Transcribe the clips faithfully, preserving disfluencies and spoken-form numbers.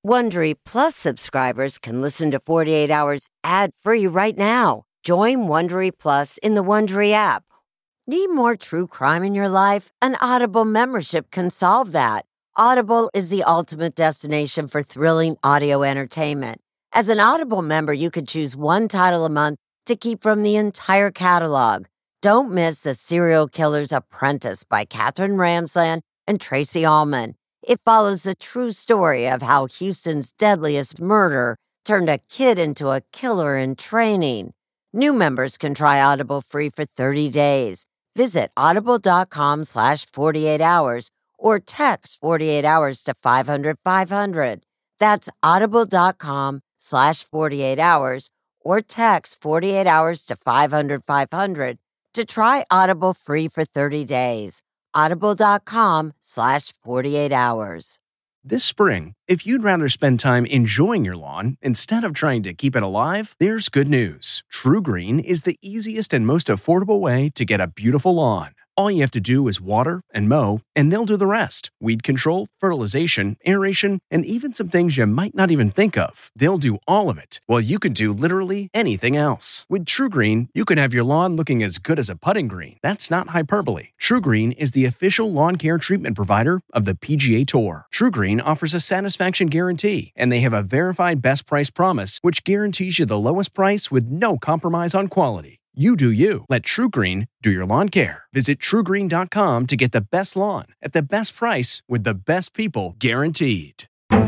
Wondery Plus subscribers can listen to forty-eight hours ad-free right now. Join Wondery Plus in the Wondery app. Need more true crime in your life? An Audible membership can solve that. Audible is the ultimate destination for thrilling audio entertainment. As an Audible member, you can choose one title a month to keep from the entire catalog. Don't miss The Serial Killer's Apprentice by Katherine Ramsland and Tracy Ullman. It follows the true story of how Houston's deadliest murder turned a kid into a killer in training. New members can try Audible free for thirty days. Visit audible.com slash 48 hours or text forty-eight hours to five hundred five hundred. That's audible.com slash 48 hours or text forty-eight hours to five hundred five hundred to try Audible free for thirty days. Audible.com slash 48 hours. This spring, if you'd rather spend time enjoying your lawn instead of trying to keep it alive, there's good news. True Green is the easiest and most affordable way to get a beautiful lawn. All you have to do is water and mow, and they'll do the rest. Weed control, fertilization, aeration, and even some things you might not even think of. They'll do all of it, while you can do literally anything else. With True Green, you can have your lawn looking as good as a putting green. That's not hyperbole. True Green is the official lawn care treatment provider of the P G A Tour. True Green offers a satisfaction guarantee, and they have a verified best price promise, which guarantees you the lowest price with no compromise on quality. You do you. Let True Green do your lawn care. Visit true green dot com to get the best lawn at the best price with the best people guaranteed.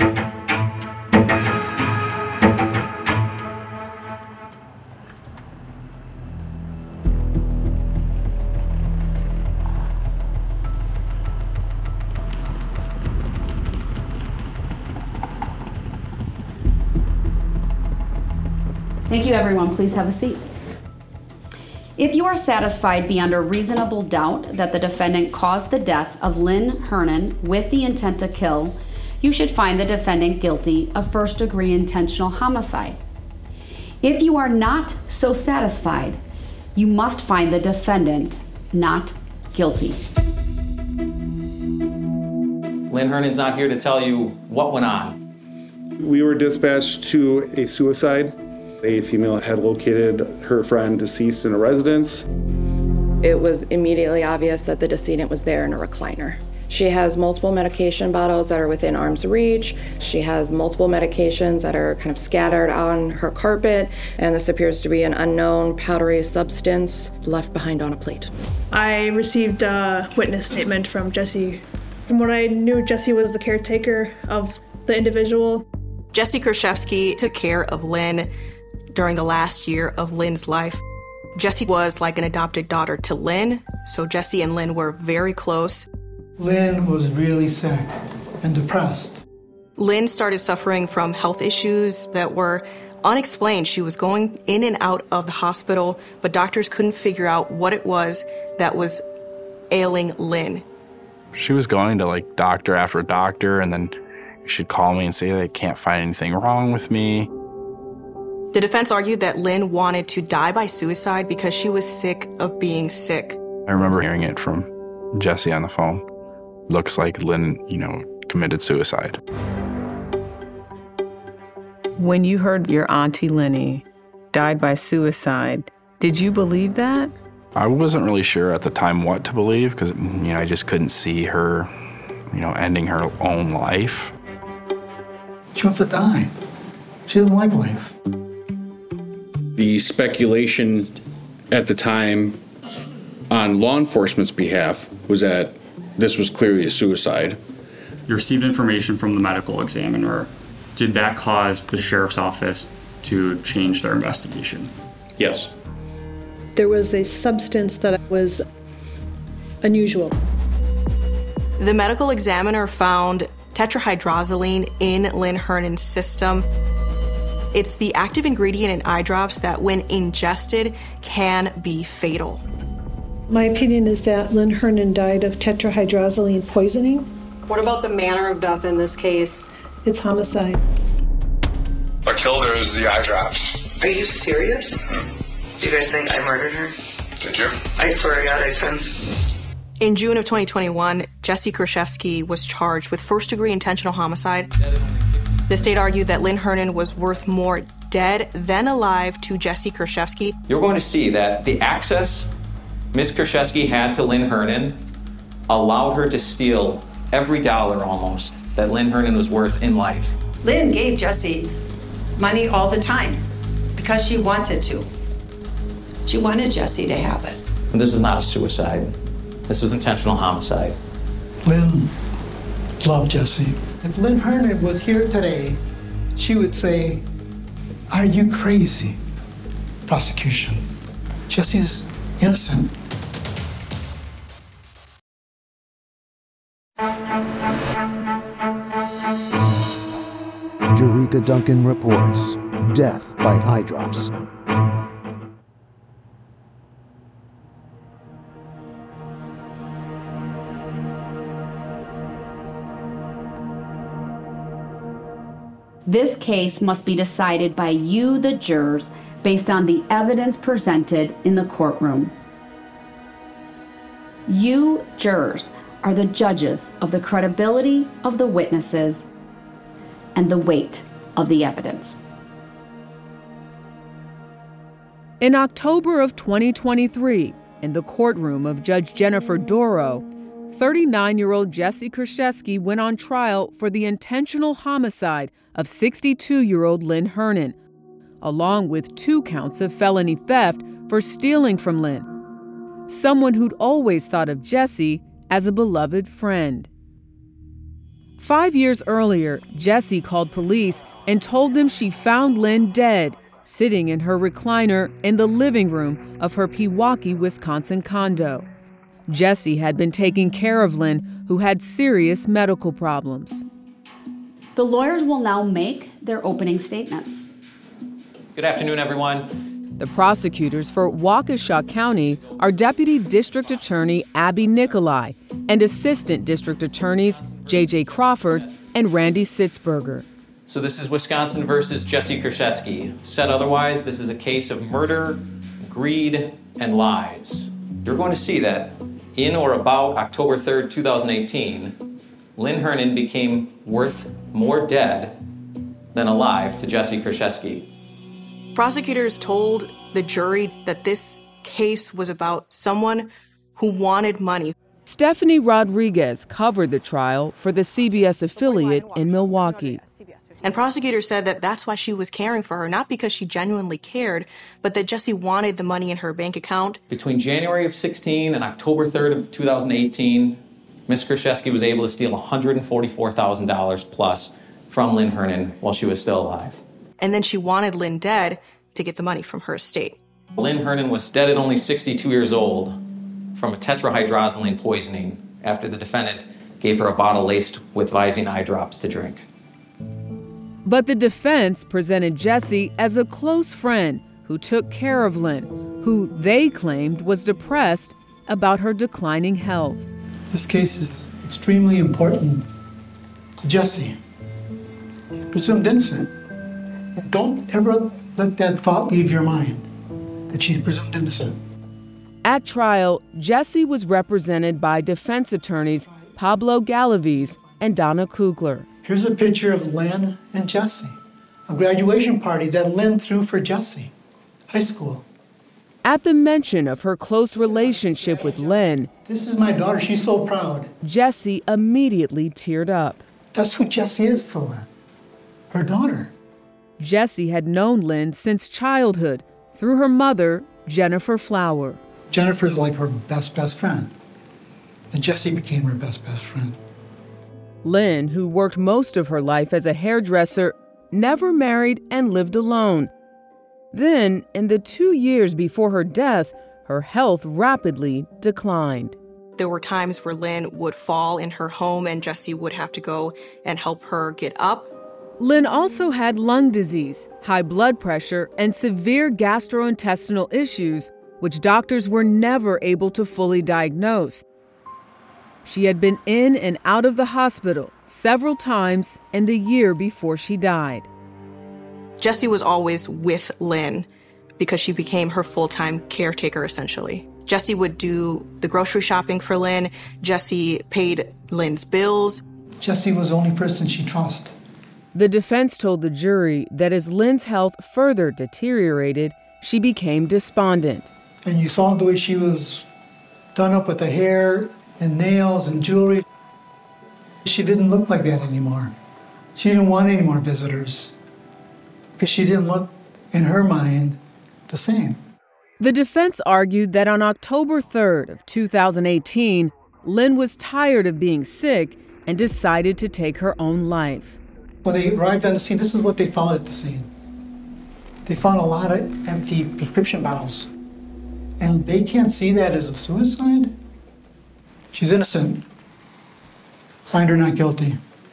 Thank you, everyone. Please have a seat. If you are satisfied beyond a reasonable doubt that the defendant caused the death of Lynn Hernon with the intent to kill, you should find the defendant guilty of first-degree intentional homicide. If you are not so satisfied, you must find the defendant not guilty. Lynn Hernon's not here to tell you what went on. We were dispatched to a suicide. A female had located her friend deceased in a residence. It was immediately obvious that the decedent was there in a recliner. She has multiple medication bottles that are within arm's reach. She has multiple medications that are kind of scattered on her carpet, and this appears to be an unknown powdery substance left behind on a plate. I received a witness statement from Jesse. From what I knew, Jesse was the caretaker of the individual. Jesse Krzyzewski took care of Lynn during the last year of Lynn's life. Jesse was like an adopted daughter to Lynn, so Jesse and Lynn were very close. Lynn was really sick and depressed. Lynn started suffering from health issues that were unexplained. She was going in and out of the hospital, but doctors couldn't figure out what it was that was ailing Lynn. She was going to like doctor after doctor, and then she'd call me and say they can't find anything wrong with me. The defense argued that Lynn wanted to die by suicide because she was sick of being sick. I remember hearing it from Jesse on the phone. Looks like Lynn, you know, committed suicide. When you heard your auntie Lenny died by suicide, did you believe that? I wasn't really sure at the time what to believe because, you know, I just couldn't see her, you know, ending her own life. She wants to die. She doesn't like life. The speculation at the time on law enforcement's behalf was that this was clearly a suicide. You received information from the medical examiner. Did that cause the sheriff's office to change their investigation? Yes. There was a substance that was unusual. The medical examiner found tetrahydrozoline in Lynn Hernon's system. It's the active ingredient in eye drops that, when ingested, can be fatal. My opinion is that Lynn Hernon died of tetrahydrozoline poisoning. What about the manner of death in this case? It's homicide. What killed her is the eye drops. Are you serious? Mm. Do you guys think I murdered her? Did you? I swear to God I didn't. In June of twenty twenty-one, Jesse Krzyzewski was charged with first-degree intentional homicide. The state argued that Lynn Hernon was worth more dead than alive to Jesse Kruszewski. You're going to see that the access Miz Kruszewski had to Lynn Hernon allowed her to steal every dollar almost that Lynn Hernon was worth in life. Lynn gave Jesse money all the time because she wanted to. She wanted Jesse to have it. And this is not a suicide. This was intentional homicide. Lynn loved Jesse. If Lynn Hernon was here today, she would say, "Are you crazy?" Prosecution. Jesse's innocent. Jerika Duncan reports death by eye drops. This case must be decided by you, the jurors, based on the evidence presented in the courtroom. You, jurors, are the judges of the credibility of the witnesses and the weight of the evidence. In October of twenty twenty-three, in the courtroom of Judge Jennifer Dorough, thirty-nine-year-old Jesse Kruszewski went on trial for the intentional homicide of sixty-two-year-old Lynn Hernon, along with two counts of felony theft for stealing from Lynn, someone who'd always thought of Jesse as a beloved friend. Five years earlier, Jesse called police and told them she found Lynn dead, sitting in her recliner in the living room of her Pewaukee, Wisconsin condo. Jesse had been taking care of Lynn, who had serious medical problems. The lawyers will now make their opening statements. Good afternoon, everyone. The prosecutors for Waukesha County are Deputy District Attorney Abby Nicolai and Assistant District Attorneys J J Crawford and Randy Sitzberger. So this is Wisconsin versus Jesse Kruszewski. Said otherwise, this is a case of murder, greed, and lies. You're going to see that in or about October third, two thousand eighteen, Lynn Hernon became worth more dead than alive to Jesse Kruszewski. Prosecutors told the jury that this case was about someone who wanted money. Stephanie Rodriguez covered the trial for the C B S affiliate in Milwaukee. And prosecutors said that that's why she was caring for her, not because she genuinely cared, but that Jesse wanted the money in her bank account. Between January of sixteen and October third of two thousand eighteen, Miz Kruszewski was able to steal one hundred forty-four thousand dollars plus from Lynn Hernon while she was still alive. And then she wanted Lynn dead to get the money from her estate. Lynn Hernon was dead at only sixty-two years old from a tetrahydrozoline poisoning after the defendant gave her a bottle laced with Visine eye drops to drink. But the defense presented Jesse as a close friend who took care of Lynn, who they claimed was depressed about her declining health. This case is extremely important to Jesse. Presumed innocent. And don't ever let that thought leave your mind, that she's presumed innocent. At trial, Jesse was represented by defense attorneys Pablo Galaviz and Donna Kugler. Here's a picture of Lynn and Jesse, a graduation party that Lynn threw for Jesse, high school. At the mention of her close relationship with Lynn, "This is my daughter, she's so proud." Jesse immediately teared up. That's who Jesse is to Lynn, her daughter. Jesse had known Lynn since childhood through her mother, Jennifer Flower. Jennifer's like her best, best friend. And Jesse became her best, best friend. Lynn, who worked most of her life as a hairdresser, never married and lived alone. Then, in the two years before her death, her health rapidly declined. There were times where Lynn would fall in her home and Jesse would have to go and help her get up. Lynn also had lung disease, high blood pressure, and severe gastrointestinal issues, which doctors were never able to fully diagnose. She had been in and out of the hospital several times in the year before she died. Jesse was always with Lynn because she became her full-time caretaker, essentially. Jesse would do the grocery shopping for Lynn. Jesse paid Lynn's bills. Jesse was the only person she trusted. The defense told the jury that as Lynn's health further deteriorated, she became despondent. And you saw the way she was done up with the hair and nails and jewelry. She didn't look like that anymore. She didn't want any more visitors because she didn't look, in her mind, the same. The defense argued that on October third of two thousand eighteen, Lynn was tired of being sick and decided to take her own life. When they arrived on the scene, this is what they found at the scene. They found a lot of empty prescription bottles. And they can't see that as a suicide. She's innocent. Find her not guilty.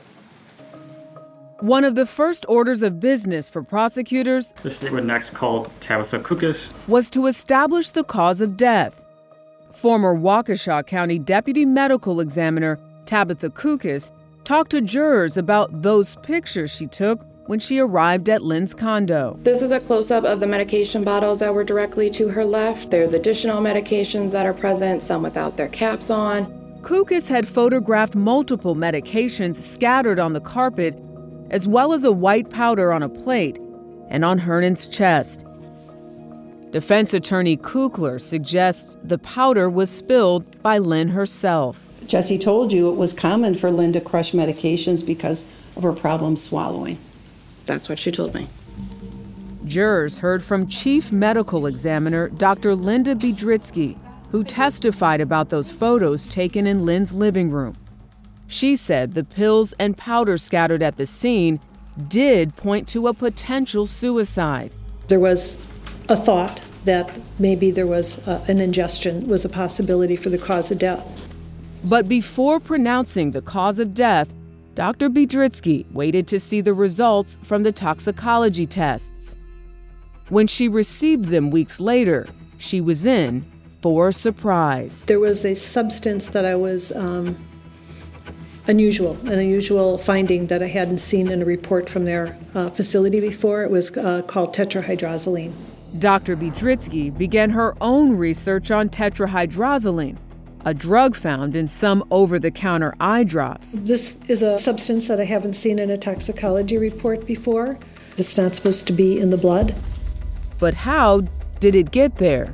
One of the first orders of business for prosecutors, the state would next call Tabitha Kukis, was to establish the cause of death. Former Waukesha County Deputy Medical Examiner Tabitha Kukis talked to jurors about those pictures she took when she arrived at Lynn's condo. This is a close-up of the medication bottles that were directly to her left. There's additional medications that are present, some without their caps on. Kukis had photographed multiple medications scattered on the carpet, as well as a white powder on a plate and on Hernan's chest. Defense attorney Kukler suggests the powder was spilled by Lynn herself. Jessie told you it was common for Lynn to crush medications because of her problem swallowing. That's what she told me. Jurors heard from Chief Medical Examiner Doctor Linda Biedrzycki, who testified about those photos taken in Lynn's living room. She said the pills and powder scattered at the scene did point to a potential suicide. There was a thought that maybe there was uh, an ingestion was a possibility for the cause of death. But before pronouncing the cause of death, Doctor Biedrzycki waited to see the results from the toxicology tests. When she received them weeks later, she was in for a surprise. There was a substance that I was um, unusual, an unusual finding that I hadn't seen in a report from their uh, facility before. It was uh, called tetrahydrozoline. Doctor Biedrzycki began her own research on tetrahydrozoline, a drug found in some over-the-counter eye drops. This is a substance that I haven't seen in a toxicology report before. It's not supposed to be in the blood. But how did it get there?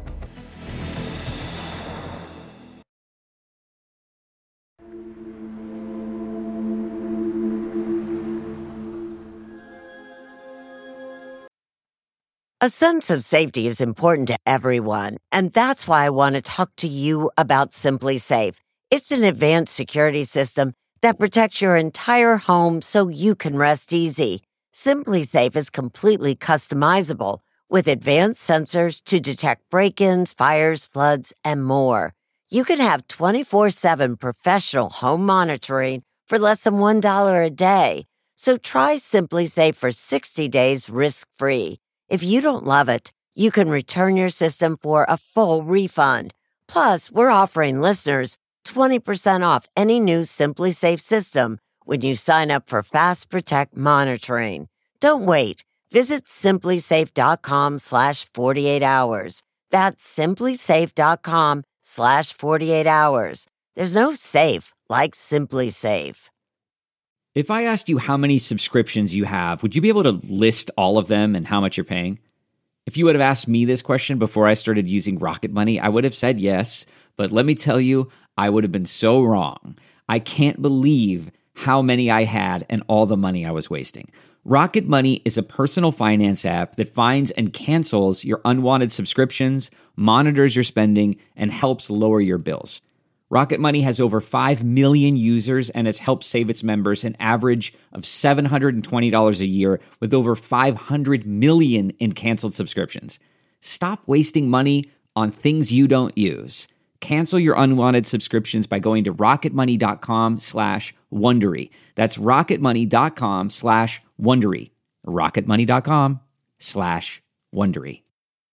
A sense of safety is important to everyone, and that's why I want to talk to you about Simply Safe. It's an advanced security system that protects your entire home so you can rest easy. Simply Safe is completely customizable with advanced sensors to detect break-ins, fires, floods, and more. You can have twenty-four seven professional home monitoring for less than one dollar a day. So try Simply Safe for sixty days risk-free. If you don't love it, you can return your system for a full refund. Plus, we're offering listeners twenty percent off any new Simply Safe system when you sign up for Fast Protect monitoring. Don't wait. Visit simplysafe.com slash 48 hours. That's simplysafe.com slash 48 hours. There's no safe like Simply Safe. If I asked you how many subscriptions you have, would you be able to list all of them and how much you're paying? If you would have asked me this question before I started using Rocket Money, I would have said yes, but let me tell you, I would have been so wrong. I can't believe how many I had and all the money I was wasting. Rocket Money is a personal finance app that finds and cancels your unwanted subscriptions, monitors your spending, and helps lower your bills. Rocket Money has over five million users and has helped save its members an average of seven hundred twenty dollars a year with over five hundred million in canceled subscriptions. Stop wasting money on things you don't use. Cancel your unwanted subscriptions by going to rocketmoney.com slash Wondery. That's rocketmoney.com slash Wondery. rocketmoney.com slash Wondery.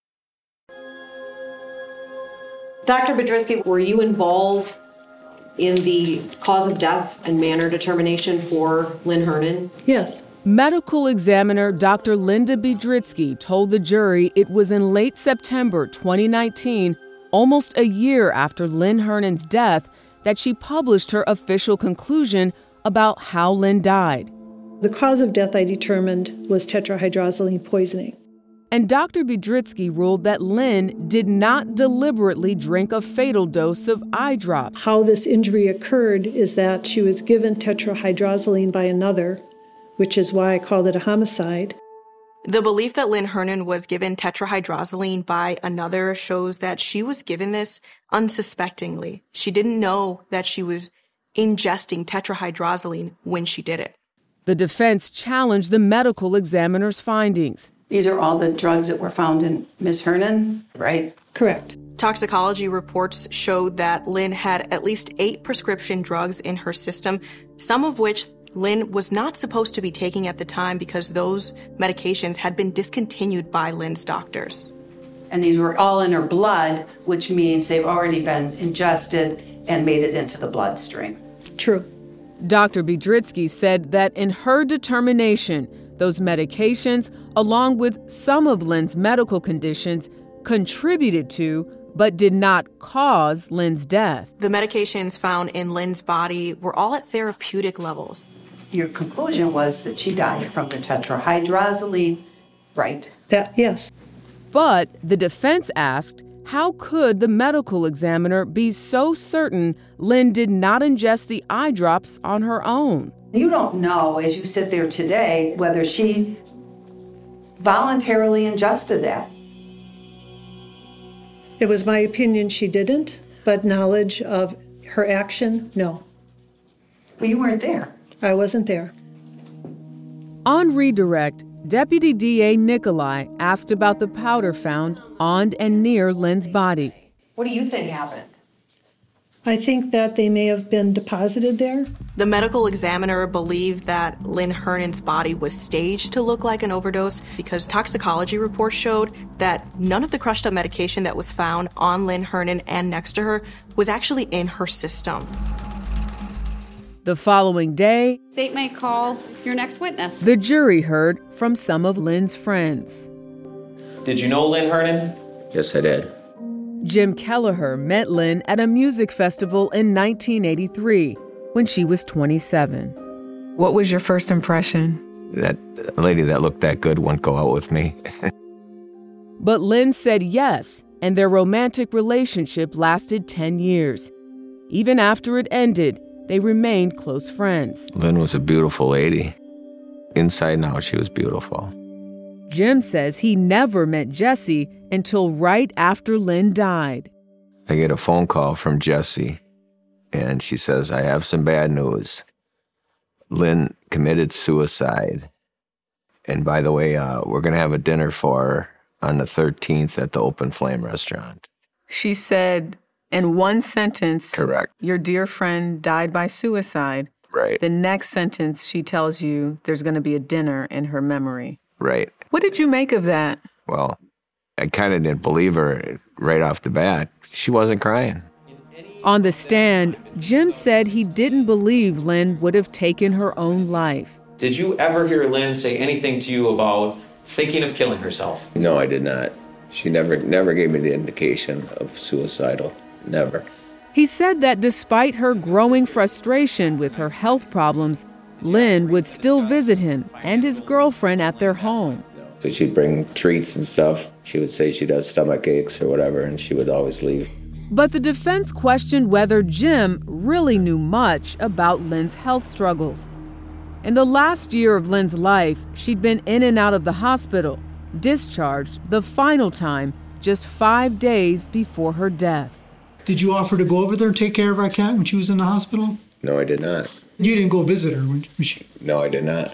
Doctor Biedrzycki, were you involved in the cause of death and manner determination for Lynn Hernan? Yes. Medical examiner Doctor Linda Biedrzycki told the jury it was in late September twenty nineteen, almost a year after Lynn Hernan's death, that she published her official conclusion about how Lynn died. The cause of death I determined was tetrahydrozoline poisoning. And Doctor Biedrzycki ruled that Lynn did not deliberately drink a fatal dose of eye drops. How this injury occurred is that she was given tetrahydrozoline by another, which is why I called it a homicide. The belief that Lynn Hernon was given tetrahydrozoline by another shows that she was given this unsuspectingly. She didn't know that she was ingesting tetrahydrozoline when she did it. The defense challenged the medical examiner's findings. These are all the drugs that were found in Miz Hernon, right? Correct. Toxicology reports showed that Lynn had at least eight prescription drugs in her system, some of which Lynn was not supposed to be taking at the time because those medications had been discontinued by Lynn's doctors. And these were all in her blood, which means they've already been ingested and made it into the bloodstream. True. Doctor Biedrzycki said that in her determination, those medications, along with some of Lynn's medical conditions, contributed to but did not cause Lynn's death. The medications found in Lynn's body were all at therapeutic levels. Your conclusion was that she died from the tetrahydrozoline, right? That, yes. But the defense asked, how could the medical examiner be so certain Lynn did not ingest the eye drops on her own? You don't know, as you sit there today, whether she voluntarily ingested that. It was my opinion she didn't, but knowledge of her action, no. Well, you weren't there. I wasn't there. On redirect, Deputy D A Nikolai asked about the powder found on and near Lynn's body. What do you think happened? I think that they may have been deposited there. The medical examiner believed that Lynn Hernon's body was staged to look like an overdose because toxicology reports showed that none of the crushed up medication that was found on Lynn Hernon and next to her was actually in her system. The following day, State may call your next witness. The jury heard from some of Lynn's friends. Did you know Lynn Hernon? Yes, I did. Jim Kelleher met Lynn at a music festival in nineteen eighty-three when she was twenty-seven. What was your first impression? That lady that looked that good wouldn't go out with me. But Lynn said yes, and their romantic relationship lasted ten years. Even after it ended, they remained close friends. Lynn was a beautiful lady. Inside and out, she was beautiful. Jim says he never met Jessie until right after Lynn died. I get a phone call from Jessie, and she says, I have some bad news. Lynn committed suicide. And by the way, uh, we're going to have a dinner for her on the thirteenth at the Open Flame restaurant. She said, in one sentence, correct, your dear friend died by suicide. Right. The next sentence, she tells you there's going to be a dinner in her memory. Right. What did you make of that? Well, I kind of didn't believe her right off the bat. She wasn't crying. On the stand, Jim said he didn't believe Lynn would have taken her own life. Did you ever hear Lynn say anything to you about thinking of killing herself? No, I did not. She never, never gave me the indication of suicidal. Never. He said that despite her growing frustration with her health problems, Lynn would still visit him and his girlfriend at their home. So she'd bring treats and stuff. She would say she'd have stomach aches or whatever, and she would always leave. But the defense questioned whether Jim really knew much about Lynn's health struggles. In the last year of Lynn's life, she'd been in and out of the hospital, discharged the final time just five days before her death. Did you offer to go over there and take care of our cat when she was in the hospital? No, I did not. You didn't go visit her when she... No, I did not.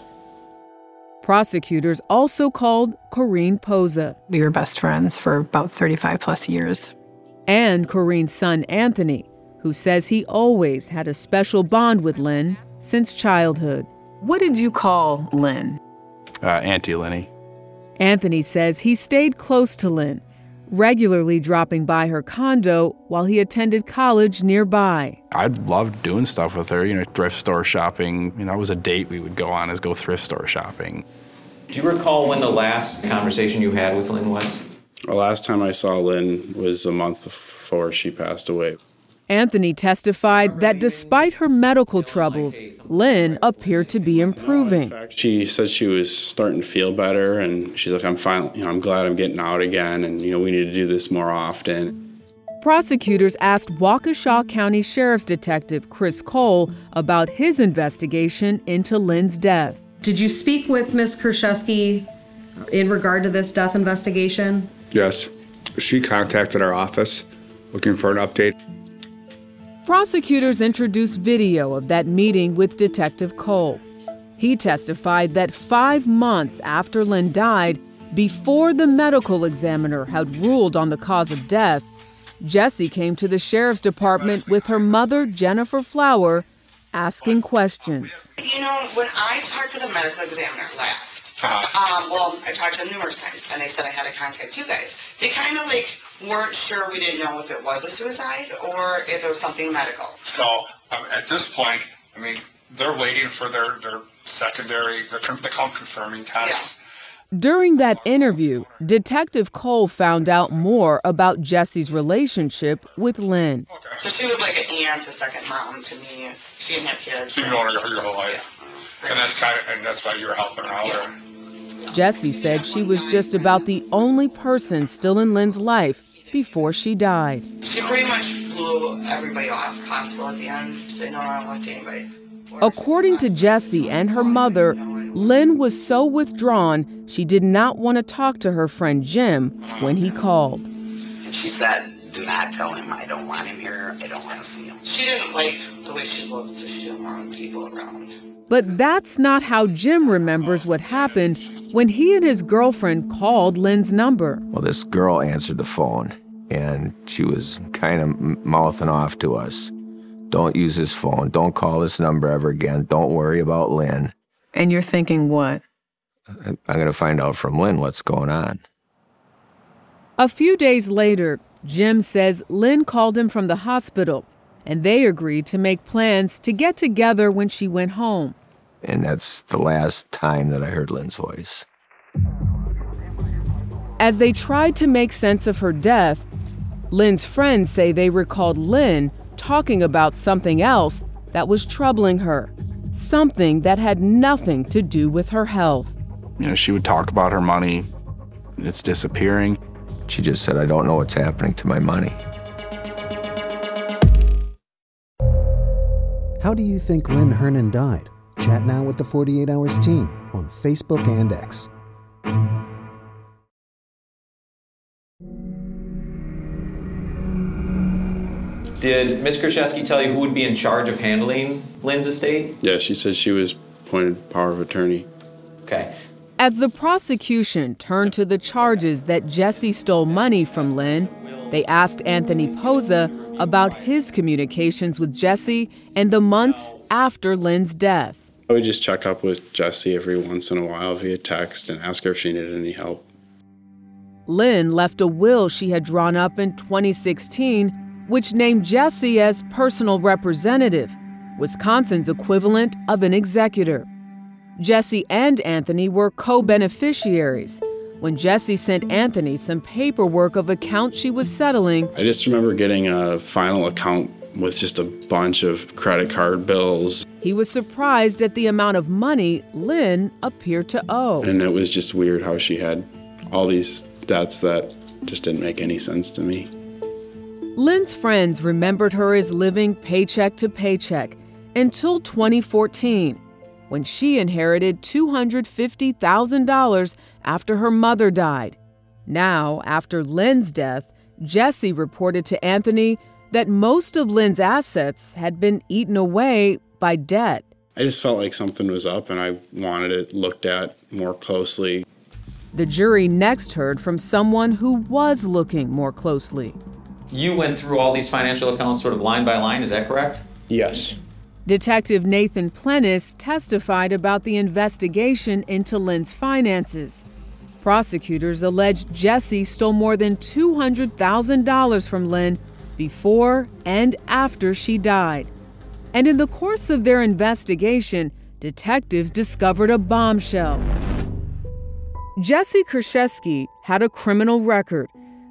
Prosecutors also called Corrine Poza. We were best friends for about thirty-five plus years. And Corrine's son, Anthony, who says he always had a special bond with Lynn since childhood. What did you call Lynn? Uh, Auntie Lenny. Anthony says he stayed close to Lynn, regularly dropping by her condo while he attended college nearby. I loved doing stuff with her, you know, thrift store shopping. You know, that was a date we would go on, is go thrift store shopping. Do you recall when the last conversation you had with Lynn was? The last time I saw Lynn was a month before she passed away. Anthony testified that despite her medical troubles, Lynn appeared to be improving. She said she was starting to feel better, and she's like, I'm fine, you know, I'm glad I'm getting out again, and you know, we need to do this more often. Prosecutors asked Waukesha County Sheriff's Detective Chris Cole about his investigation into Lynn's death. Did you speak with Miz Krzyzewski in regard to this death investigation? Yes. She contacted our office looking for an update. Prosecutors introduced video of that meeting with Detective Cole. He testified that five months after Lynn died, before the medical examiner had ruled on the cause of death, Jessie came to the sheriff's department with her mother, Jennifer Flower, asking questions. You know, when I talked to the medical examiner last, um, well, I talked to them numerous times, and they said I had to contact you guys. They kind of like weren't sure. We didn't know if it was a suicide or if it was something medical. So um, at this point, I mean, they're waiting for their, their secondary, the, the confirming test. Yeah. During that interview, Detective Cole found out more about Jessie's relationship with Lynn. Okay. So she was like an aunt, a second mom to me. She didn't have kids. So you've known her your whole life. Yeah. And that's kind of, and that's why you were helping her out. Yeah. Jessie said she was just about the only person still in Lynn's life before she died. She pretty much blew everybody off possible at the end. She didn't know I don't want to see anybody. According to Jessie and her mother, Lynn was so withdrawn she did not want to talk to her friend Jim when he called. She said, do not tell him I don't want him here. I don't want to see him. She didn't like the way she looked, so she didn't want people around. But that's not how Jim remembers what happened when he and his girlfriend called Lynn's number. Well, this girl answered the phone, and she was kind of mouthing off to us. Don't use this phone. Don't call this number ever again. Don't worry about Lynn. And you're thinking what? I'm going to find out from Lynn what's going on. A few days later, Jim says Lynn called him from the hospital, and they agreed to make plans to get together when she went home. And that's the last time that I heard Lynn's voice. As they tried to make sense of her death, Lynn's friends say they recalled Lynn talking about something else that was troubling her, something that had nothing to do with her health. You know, she would talk about her money. It's disappearing. She just said, I don't know what's happening to my money. How do you think Lynn Hernon died? Chat now with the forty-eight hours team on Facebook and X. Did Miz Krzyzewski tell you who would be in charge of handling Lynn's estate? Yeah, she said she was appointed power of attorney. Okay. As the prosecution turned to the charges that Jessie stole money from Lynn, they asked Anthony Posa about his communications with Jessie and the months after Lynn's death. I would just check up with Jessie every once in a while via text and ask her if she needed any help. Lynn left a will she had drawn up in twenty sixteen, which named Jessie as personal representative, Wisconsin's equivalent of an executor. Jessie and Anthony were co-beneficiaries. When Jessie sent Anthony some paperwork of accounts she was settling, I just remember getting a final account with just a bunch of credit card bills. He was surprised at the amount of money Lynn appeared to owe. And it was just weird how she had all these debts that just didn't make any sense to me. Lynn's friends remembered her as living paycheck to paycheck until twenty fourteen, when she inherited two hundred fifty thousand dollars after her mother died. Now, after Lynn's death, Jessie reported to Anthony that most of Lynn's assets had been eaten away by debt. I just felt like something was up and I wanted it looked at more closely. The jury next heard from someone who was looking more closely. You went through all these financial accounts sort of line by line, is that correct? Yes. Detective Nathan Plennis testified about the investigation into Lynn's finances. Prosecutors alleged Jessie stole more than two hundred thousand dollars from Lynn before and after she died. And in the course of their investigation, detectives discovered a bombshell. Jessie Krzyzewski had a criminal record.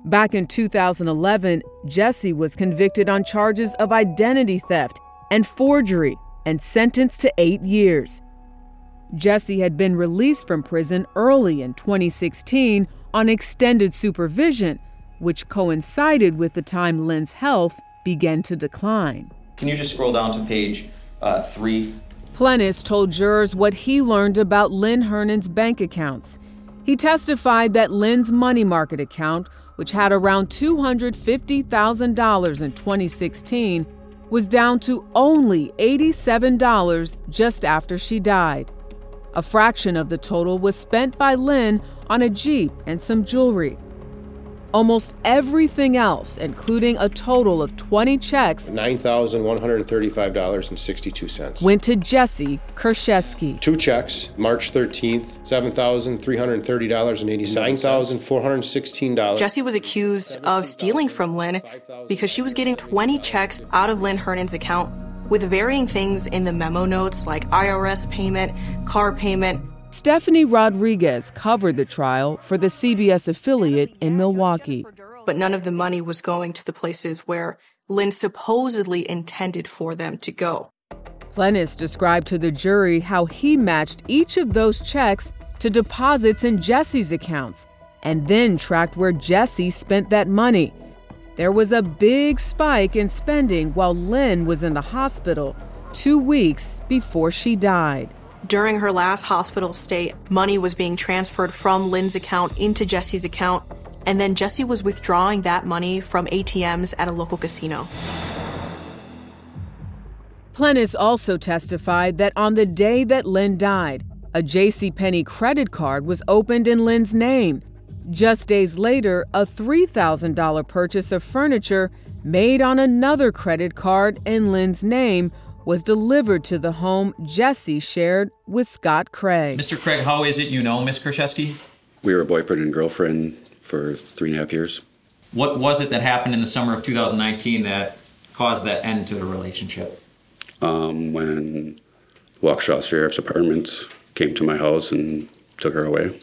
Back in two thousand eleven, Jesse was convicted on charges of identity theft and forgery and sentenced to eight years. Jesse had been released from prison early in twenty sixteen on extended supervision, which coincided with the time Lynn's health began to decline. Can you just scroll down to page uh, three? Plennis told jurors what he learned about Lynn Hernan's bank accounts. He testified that Lynn's money market account, which had around two hundred fifty thousand dollars in twenty sixteen, was down to only eighty-seven dollars just after she died. A fraction of the total was spent by Lynn on a Jeep and some jewelry. Almost everything else, including a total of twenty checks, nine thousand one hundred thirty-five dollars and sixty-two cents, went to Jesse Kershesky. Two checks, March thirteenth, seven thousand three hundred thirty dollars and eighty cents, nine thousand four hundred sixteen dollars. Jesse was accused of stealing from Lynn because she was getting twenty checks out of Lynn Hernan's account with varying things in the memo notes like I R S payment, car payment. Stephanie Rodriguez covered the trial for the C B S affiliate in Milwaukee. But none of the money was going to the places where Lynn supposedly intended for them to go. Plennis described to the jury how he matched each of those checks to deposits in Jesse's accounts and then tracked where Jesse spent that money. There was a big spike in spending while Lynn was in the hospital two weeks before she died. During her last hospital stay, money was being transferred from Lynn's account into Jesse's account, and then Jesse was withdrawing that money from A T Ms at a local casino. Plennis also testified that on the day that Lynn died, a JCPenney credit card was opened in Lynn's name. Just days later, a three thousand dollars purchase of furniture made on another credit card in Lynn's name was delivered to the home Jesse shared with Scott Craig. Mister Craig, how is it you know Miss Kershesky? We were boyfriend and girlfriend for three and a half years. What was it that happened in the summer of two thousand nineteen that caused that end to the relationship? Um, when Waukesha Sheriff's Department came to my house and took her away.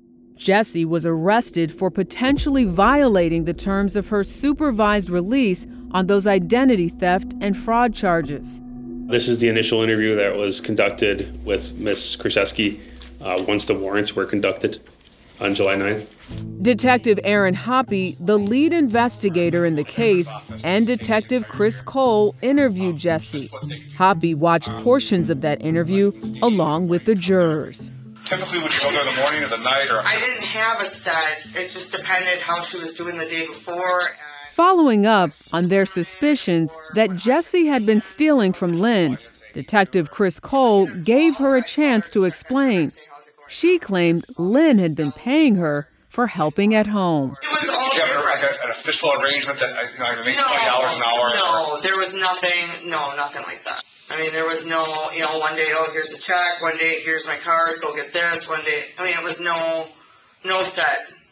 Jesse was arrested for potentially violating the terms of her supervised release on those identity theft and fraud charges. This is the initial interview that was conducted with Miz Kershesky uh, once the warrants were conducted on July ninth. Detective Aaron Hoppy, the lead investigator in the case, and Detective Chris Cole interviewed Jesse. Hoppy watched portions of that interview along with the jurors. Typically, would you go there the morning or the night? Or I didn't have a set. It just depended how she was doing the day before. Following up on their suspicions that Jesse had been stealing from Lynn, Detective Chris Cole gave her a chance to explain. She claimed Lynn had been paying her for helping at home. It was all Did you have like a, an official arrangement that you know, I make no, twenty dollars an hour? No, there was nothing, no, nothing like that. I mean, there was no, you know, one day, oh, here's a check, one day, here's my card, go get this, one day, I mean, it was no, no set.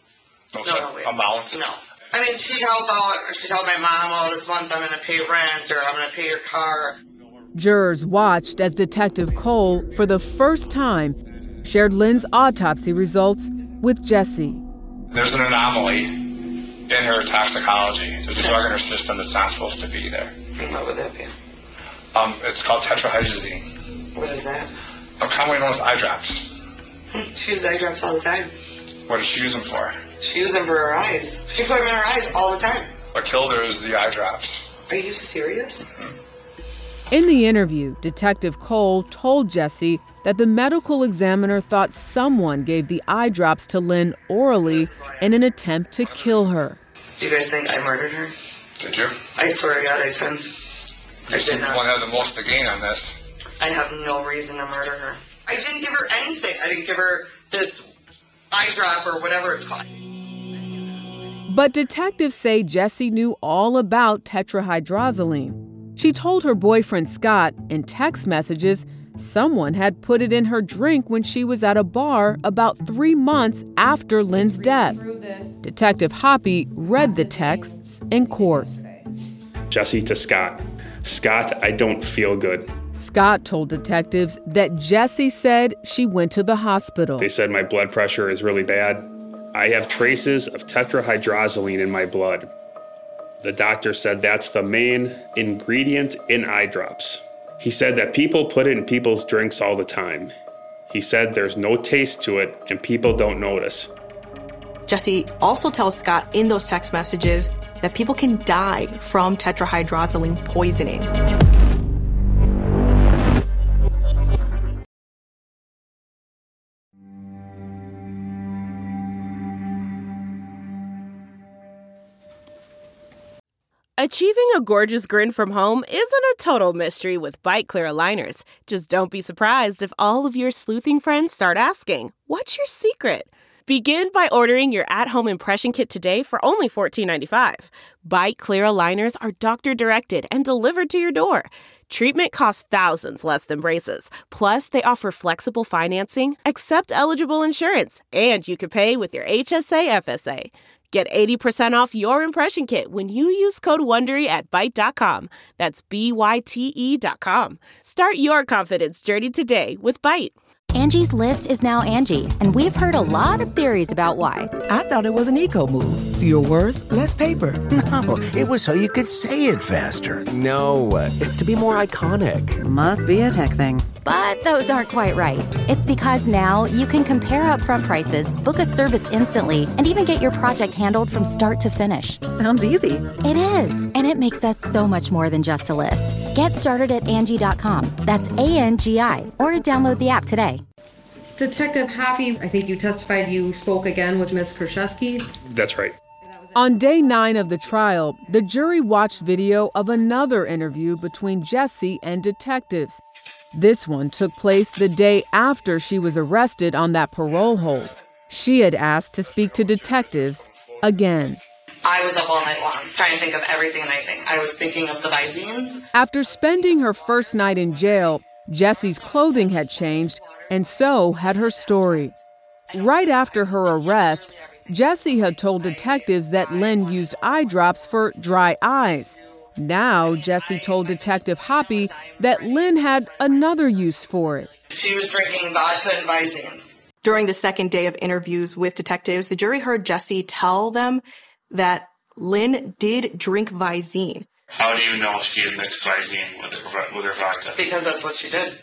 No, no set no, wait. amount? No. I mean, she'd help out, or she'd tell my mom, oh, this month I'm going to pay rent, or I'm going to pay your car. Jurors watched as Detective Cole, for the first time, shared Lynn's autopsy results with Jesse. There's an anomaly in her toxicology. There's a drug in her system that's not supposed to be there. And what would that be? Um, it's called tetrahydrazine. What is that? A commonly known as eye drops. Hmm. She uses eye drops all the time. What does she use them for? She uses them for her eyes. She put them in her eyes all the time. What killed her is the eye drops. Are you serious? Hmm. In the interview, Detective Cole told Jesse that the medical examiner thought someone gave the eye drops to Lynn orally in an attempt to kill her. Do you guys think I murdered her? Did you? I swear to God, I didn't. You seem to want to have the most to gain on this. I have no reason to murder her. I didn't give her anything. I didn't give her this eye drop or whatever it's called. But detectives say Jesse knew all about tetrahydrozoline. She told her boyfriend Scott in text messages someone had put it in her drink when she was at a bar about three months after Lynn's death. Detective Hoppy read the texts in court. Jesse to Scott. Scott, I don't feel good. Scott told detectives that Jesse said she went to the hospital. They said my blood pressure is really bad. I have traces of tetrahydrozoline in my blood. The doctor said that's the main ingredient in eye drops. He said that people put it in people's drinks all the time. He said there's no taste to it and people don't notice. Jesse also tells Scott in those text messages that people can die from tetrahydrozoline poisoning. Achieving a gorgeous grin from home isn't a total mystery with Byte Clear aligners. Just don't be surprised if all of your sleuthing friends start asking, "What's your secret?" Begin by ordering your at-home impression kit today for only fourteen ninety-five. Byte Clear aligners are doctor-directed and delivered to your door. Treatment costs thousands less than braces. Plus, they offer flexible financing, accept eligible insurance, and you can pay with your H S A F S A. Get eighty percent off your impression kit when you use code WONDERY at Byte dot com. That's B Y T E dot com. Start your confidence journey today with Byte. Angie's List is now Angie, and we've heard a lot of theories about why. I thought it was an eco move. Fewer words, less paper. No, it was so you could say it faster. No, it's to be more iconic. Must be a tech thing. But those aren't quite right. It's because now you can compare upfront prices, book a service instantly, and even get your project handled from start to finish. Sounds easy. It is, and it makes us so much more than just a list. Get started at Angie dot com. That's A N G I, or download the app today. Detective Happy, I think you testified you spoke again with Miz Krzyzewski. That's right. On day nine of the trial, the jury watched video of another interview between Jesse and detectives. This one took place the day after she was arrested on that parole hold. She had asked to speak to detectives again. I was up all night long trying to think of everything and anything. I was thinking of the Visines. After spending her first night in jail, Jesse's clothing had changed, and so had her story. Right after her arrest, Jesse had told detectives that Lynn used eye drops for dry eyes. Now, Jesse told Detective Hoppy that Lynn had another use for it. She was drinking vodka and Visine. During the second day of interviews with detectives, the jury heard Jesse tell them that Lynn did drink Visine. How do you know she had mixed Visine with her, with her vodka? Because that's what she did.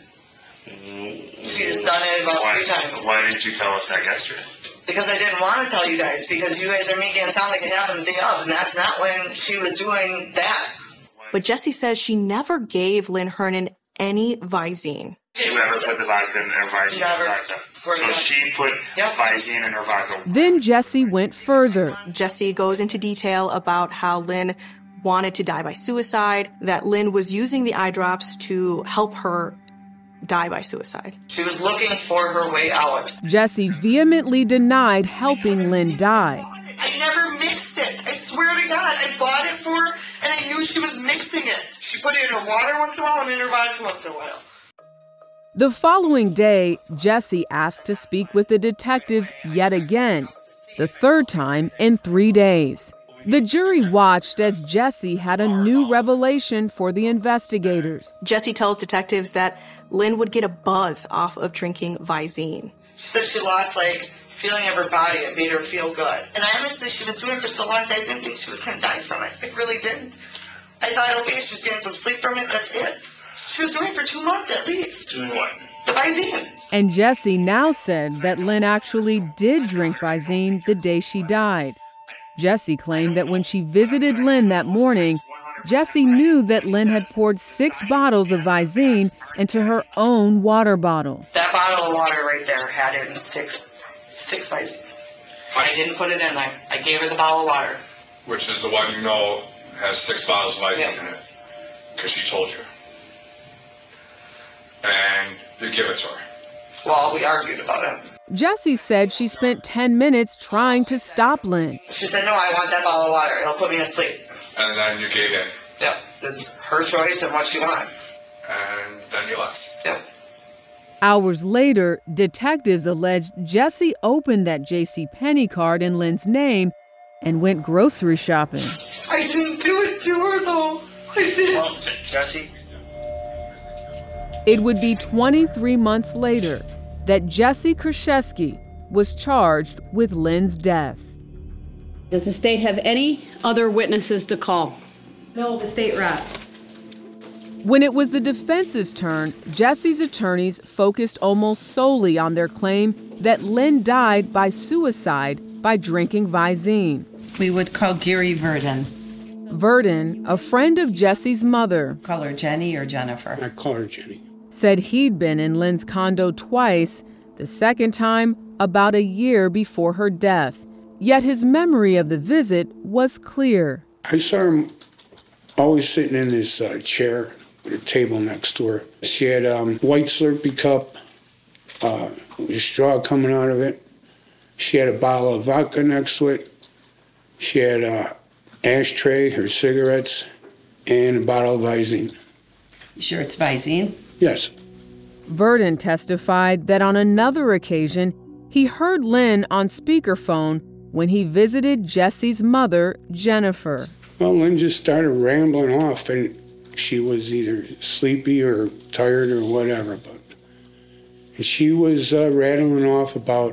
She's done it about why, three times. Why didn't you tell us that yesterday? Because I didn't want to tell you guys, because you guys are making it sound like it happened the day of, and that's not when she was doing that. But Jesse says she never gave Lynn Hernon any Visine. She never put the vodka in her Visine Never. in her vodka. So she put Yep. Visine in her vodka. Then Jesse went further. Jesse goes into detail about how Lynn wanted to die by suicide, that Lynn was using the eye drops to help her die by suicide. She was looking for her way out. Jesse vehemently denied helping Lynn die. I never mixed it. I swear to God, I bought it for her, and I knew she was mixing it. She put it in her water once in a while and in her vodka once in a while. The following day, Jesse asked to speak with the detectives yet again, the third time in three days. The jury watched as Jesse had a new revelation for the investigators. Jesse tells detectives that Lynn would get a buzz off of drinking Visine. She said she lost, like, feeling of her body. It made her feel good. And I honestly, she was doing it for so long that I didn't think she was going to die from it. I really didn't. I thought, okay, she's getting some sleep from it, that's it. She was doing it for two months at least. Doing what? The Visine. And Jesse now said that Lynn actually did drink Visine the day she died. Jesse claimed that when she visited Lynn that morning, Jesse knew that Lynn had poured six bottles of Visine into her own water bottle. That bottle of water right there had it in six, six Visines. I didn't put it in. I, I gave her the bottle of water. Which is the one you know has six bottles of Visine Yeah. in it. Because she told you. And you give it to her. Well, we argued about it. Jesse said she spent ten minutes trying to stop Lynn. She said, no, I want that bottle of water. It'll put me to sleep. And then you gave in. Yep. It's her choice and what she wanted. And then you left. Yep. Hours later, detectives alleged Jesse opened that J C Penney card in Lynn's name and went grocery shopping. I didn't do it to her, though. I didn't. Well, Jesse? It would be twenty-three months later that Jesse Krzyzewski was charged with Lynn's death. Does the state have any other witnesses to call? No, the state rests. When it was the defense's turn, Jesse's attorneys focused almost solely on their claim that Lynn died by suicide by drinking Visine. We would call Gary Verdon. Verdon, a friend of Jesse's mother, Call her Jenny or Jennifer. I call her Jenny. said he'd been in Lynn's condo twice, the second time about a year before her death. Yet his memory of the visit was clear. I saw him always sitting in his uh, chair with a table next to her. She had a um, white Slurpee cup, uh, with a straw coming out of it. She had a bottle of vodka next to it. She had an ashtray, her cigarettes, and a bottle of Visine. You sure it's Visine? Yes. Verdon testified that on another occasion, he heard Lynn on speakerphone when he visited Jesse's mother, Jennifer. Well, Lynn just started rambling off, and she was either sleepy or tired or whatever. But and she was uh, rattling off about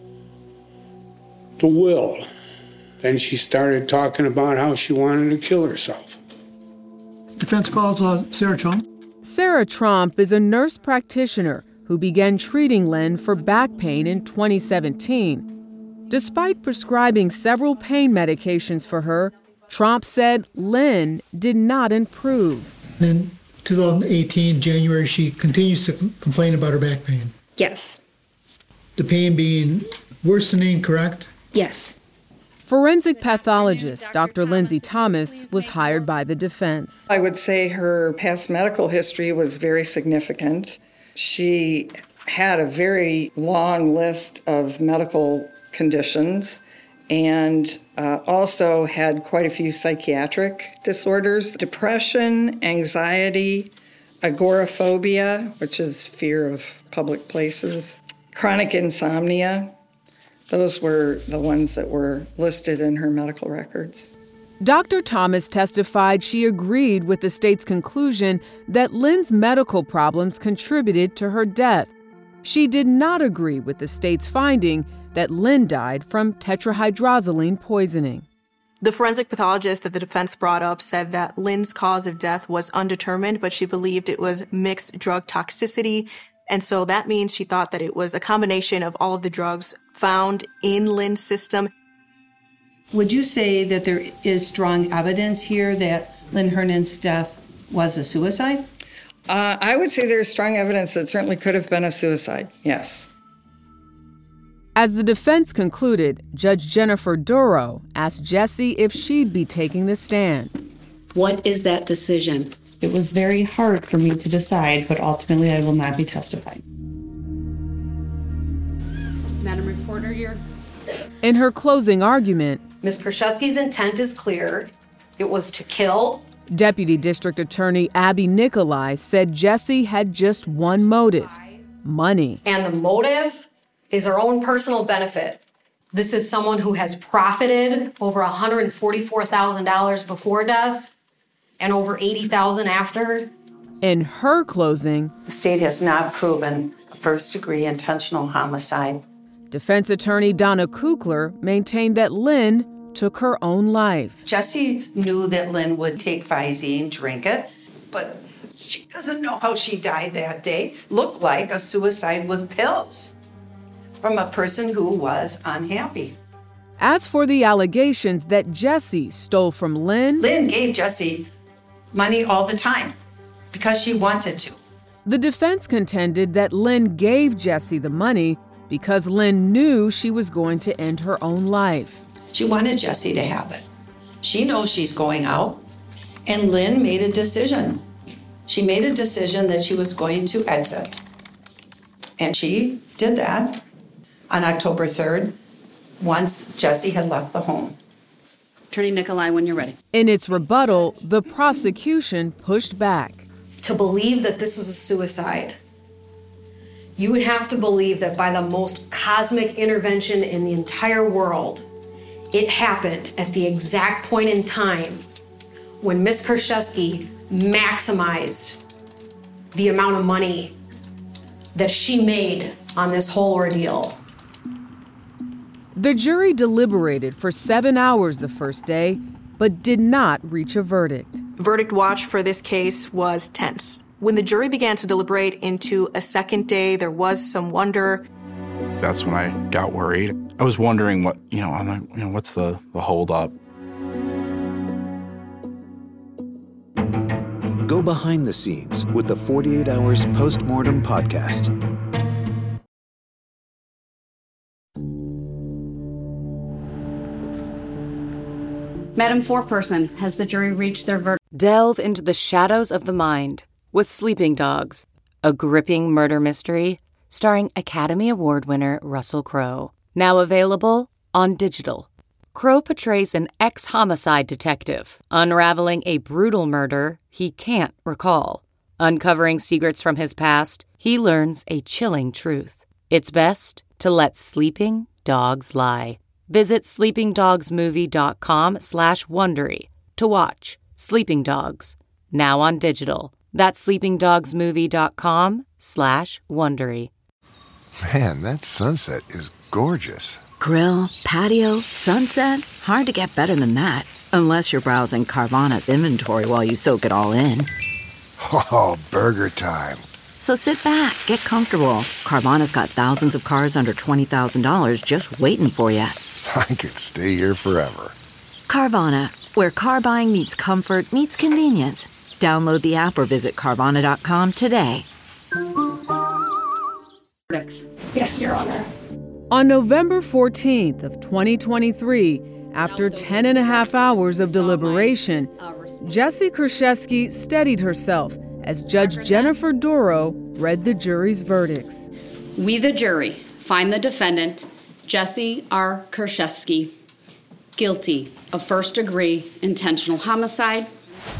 the will. Then she started talking about how she wanted to kill herself. Defense calls uh, Sarah Trump. Sarah Trump is a nurse practitioner who began treating Lynn for back pain in twenty seventeen. Despite prescribing several pain medications for her, Trump said Lynn did not improve. In two thousand eighteen, January, she continues to complain about her back pain. Yes. The pain being worsening, correct? Yes. Forensic pathologist Doctor Lindsay Thomas was hired by the defense. I would say her past medical history was very significant. She had a very long list of medical conditions and uh, also had quite a few psychiatric disorders: depression, anxiety, agoraphobia, which is fear of public places, chronic insomnia. Those were the ones that were listed in her medical records. Doctor Thomas testified she agreed with the state's conclusion that Lynn's medical problems contributed to her death. She did not agree with the state's finding that Lynn died from tetrahydrozoline poisoning. The forensic pathologist that the defense brought up said that Lynn's cause of death was undetermined, but she believed it was mixed drug toxicity. And so that means she thought that it was a combination of all of the drugs found in Lynn's system. Would you say that there is strong evidence here that Lynn Hernan's death was a suicide? Uh, I would say there's strong evidence that certainly could have been a suicide, yes. As the defense concluded, Judge Jennifer Duro asked Jesse if she'd be taking the stand. What is that decision? It was very hard for me to decide, but ultimately I will not be testifying. Madam Reporter, you're... In her closing argument, Miz Krzyzewski's intent is clear. It was to kill. Deputy District Attorney Abby Nikolai said Jesse had just one motive: money. And the motive is her own personal benefit. This is someone who has profited over one hundred forty-four thousand dollars before death and over eighty thousand dollars after. In her closing, the state has not proven a first-degree intentional homicide. Defense attorney Donna Kukler maintained that Lynn took her own life. Jesse knew that Lynn would take Visine, drink it, but she doesn't know how she died that day. Looked like a suicide with pills from a person who was unhappy. As for the allegations that Jesse stole from Lynn, Lynn gave Jesse money all the time because she wanted to. The defense contended that Lynn gave Jesse the money because Lynn knew she was going to end her own life. She wanted Jesse to have it. She knows she's going out, and Lynn made a decision. She made a decision that she was going to exit. And she did that on October third, once Jesse had left the home. Attorney Nikolai, when you're ready. In its rebuttal, the prosecution pushed back. To believe that this was a suicide, you would have to believe that by the most cosmic intervention in the entire world, it happened at the exact point in time when Miz Krzyzewski maximized the amount of money that she made on this whole ordeal. The jury deliberated for seven hours the first day, but did not reach a verdict. Verdict watch for this case was tense. When the jury began to deliberate into a second day, there was some wonder. That's when I got worried. I was wondering what, you know, I'm like, you know, what's the, the holdup? Go behind the scenes with the forty-eight hours Postmortem podcast. Madam Foreperson, has the jury reached their verdict? Delve into the shadows of the mind with Sleeping Dogs, a gripping murder mystery starring Academy Award winner Russell Crowe. Now available on digital. Crowe portrays an ex-homicide detective unraveling a brutal murder he can't recall. Uncovering secrets from his past, he learns a chilling truth. It's best to let sleeping dogs lie. Visit sleepingdogsmovie.com slash Wondery to watch Sleeping Dogs, now on digital. That's sleepingdogsmovie.com slash Wondery. Man, that sunset is gorgeous. Grill, patio, sunset. Hard to get better than that. Unless you're browsing Carvana's inventory while you soak it all in. Oh, burger time. So sit back, get comfortable. Carvana's got thousands of cars under twenty thousand dollars just waiting for you. I could stay here forever. Carvana, where car buying meets comfort, meets convenience. Download the app or visit Carvana dot com today. Yes, Your Honor. On November fourteenth of twenty twenty-three, after ten and a half hours of deliberation, Jessie Kruszewski steadied herself as Judge Jennifer Dorow read the jury's verdicts. We, the jury, find the defendant, Jessie R. Kruszewski, guilty of first-degree intentional homicide.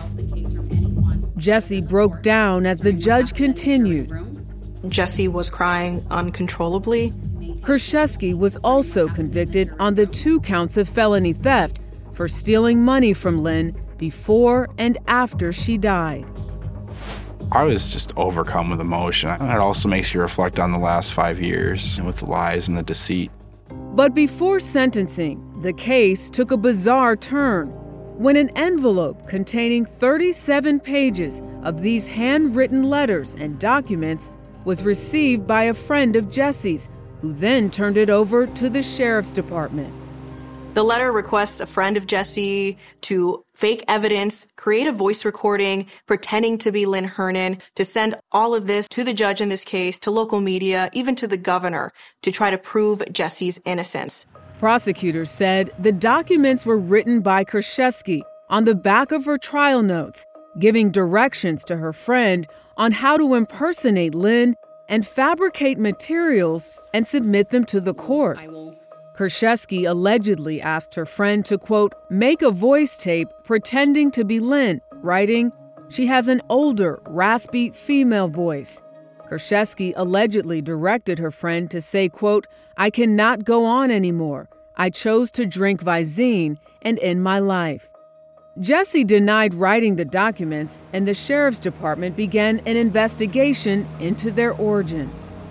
Jessie broke down as the judge continued. Jessie was crying uncontrollably. Kruszewski was also convicted on the two counts of felony theft for stealing money from Lynn before and after she died. I was just overcome with emotion. And it also makes you reflect on the last five years and with the lies and the deceit. But before sentencing, the case took a bizarre turn when an envelope containing thirty-seven pages of these handwritten letters and documents was received by a friend of Jessie's, who then turned it over to the sheriff's department. The letter requests a friend of Jessie to fake evidence, create a voice recording, pretending to be Lynn Hernon, to send all of this to the judge in this case, to local media, even to the governor, to try to prove Jessie's innocence. Prosecutors said the documents were written by Kruszewski on the back of her trial notes, giving directions to her friend on how to impersonate Lynn and fabricate materials and submit them to the court. Kruszewski allegedly asked her friend to, quote, make a voice tape pretending to be Lynn, writing, she has an older, raspy female voice. Kruszewski allegedly directed her friend to say, quote, I cannot go on anymore. I chose to drink Visine and end my life. Jessie denied writing the documents, and the sheriff's department began an investigation into their origin.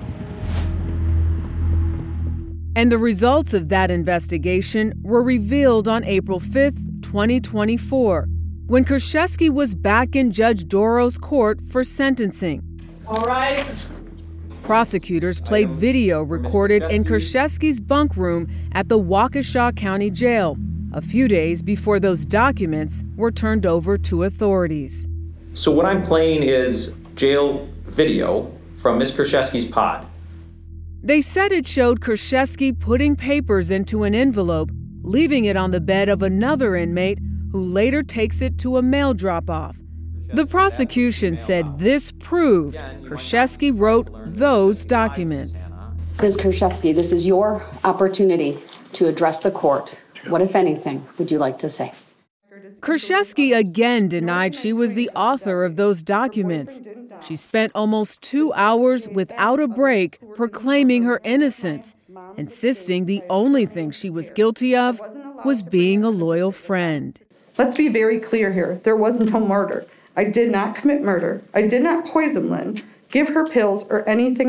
And the results of that investigation were revealed on April fifth, twenty twenty-four, when Kruszewski was back in Judge Dorow's court for sentencing. All right. Prosecutors played video recorded in Kruszewski's bunk room at the Waukesha County Jail, a few days before those documents were turned over to authorities. So what I'm playing is jail video from Miz Kruszewski's pod. They said it showed Kruszewski putting papers into an envelope, leaving it on the bed of another inmate who later takes it to a mail drop-off. The prosecution said this proved Kruszewski wrote those documents. Miz Kruszewski, this is your opportunity to address the court. What, if anything, would you like to say? Kruszewski again denied she was the author of those documents. She spent almost two hours without a break proclaiming her innocence, insisting the only thing she was guilty of was being a loyal friend. Let's be very clear here. There was no murder. I did not commit murder. I did not poison Lynn, give her pills, or anything else.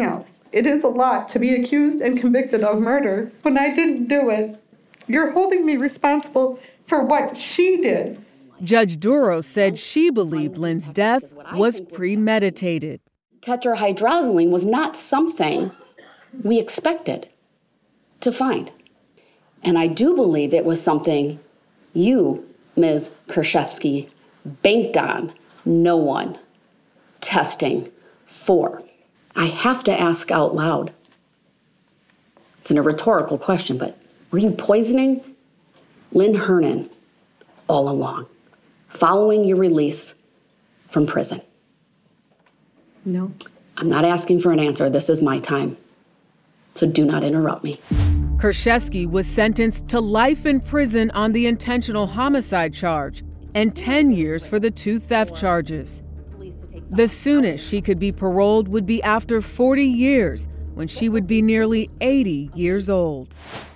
It is a lot to be accused and convicted of murder when I didn't do it. You're holding me responsible for what she did. Judge Duro said she believed Lynn's death was premeditated. Tetrahydrozoline was not something we expected to find. And I do believe it was something you, Miz Kershevsky, banked on no one testing for. I have to ask out loud. It's a rhetorical question, but were you poisoning Lynn Hernon all along, following your release from prison? No. I'm not asking for an answer. This is my time. So do not interrupt me. Kershevsky was sentenced to life in prison on the intentional homicide charge and ten years for the two theft charges. The soonest she could be paroled would be after forty years, when she would be nearly eighty years old.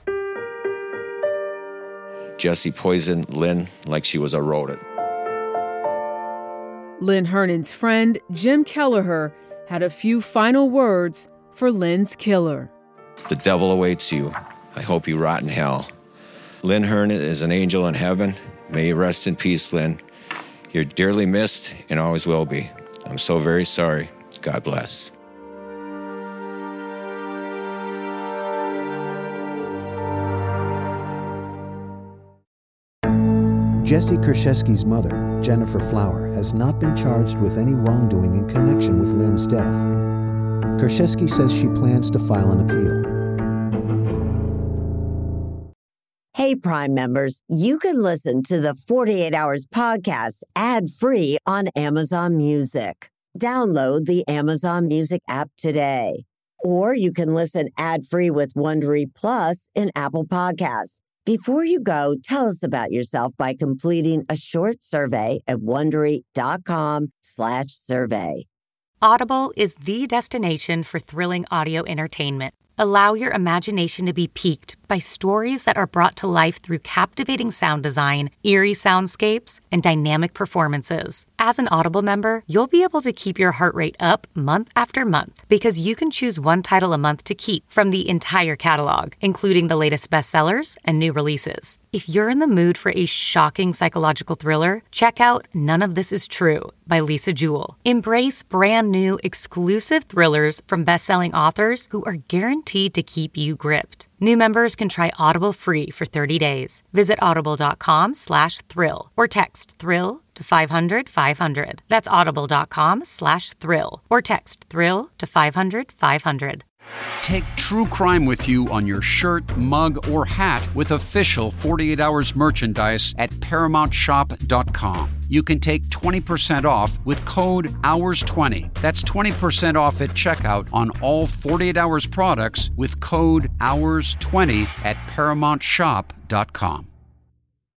Jessie poisoned Lynn like she was a rodent. Lynn Hernon's friend, Jim Kelleher, had a few final words for Lynn's killer. The devil awaits you. I hope you rot in hell. Lynn Hernon is an angel in heaven. May you rest in peace, Lynn. You're dearly missed and always will be. I'm so very sorry. God bless. Jessie Kershevsky's mother, Jennifer Flower, has not been charged with any wrongdoing in connection with Lynn's death. Kershevsky says she plans to file an appeal. Hey, Prime members, you can listen to the forty-eight hours podcast ad-free on Amazon Music. Download the Amazon Music app today. Or you can listen ad-free with Wondery Plus in Apple Podcasts. Before you go, tell us about yourself by completing a short survey at Wondery.com slash survey. Audible is the destination for thrilling audio entertainment. Allow your imagination to be piqued by stories that are brought to life through captivating sound design, eerie soundscapes, and dynamic performances. As an Audible member, you'll be able to keep your heart rate up month after month because you can choose one title a month to keep from the entire catalog, including the latest bestsellers and new releases. If you're in the mood for a shocking psychological thriller, check out None of This Is True by Lisa Jewell. Embrace brand new exclusive thrillers from best-selling authors who are guaranteed to keep you gripped. New members can try Audible free for thirty days. Visit audible.com slash thrill or text thrill to five hundred five hundred. That's audible.com slash thrill or text thrill to five hundred five hundred. Take true crime with you on your shirt, mug, or hat with official forty-eight hours merchandise at paramount shop dot com. You can take twenty percent off with code hours twenty. That's twenty percent off at checkout on all forty-eight hours products with code hours twenty at paramount shop dot com.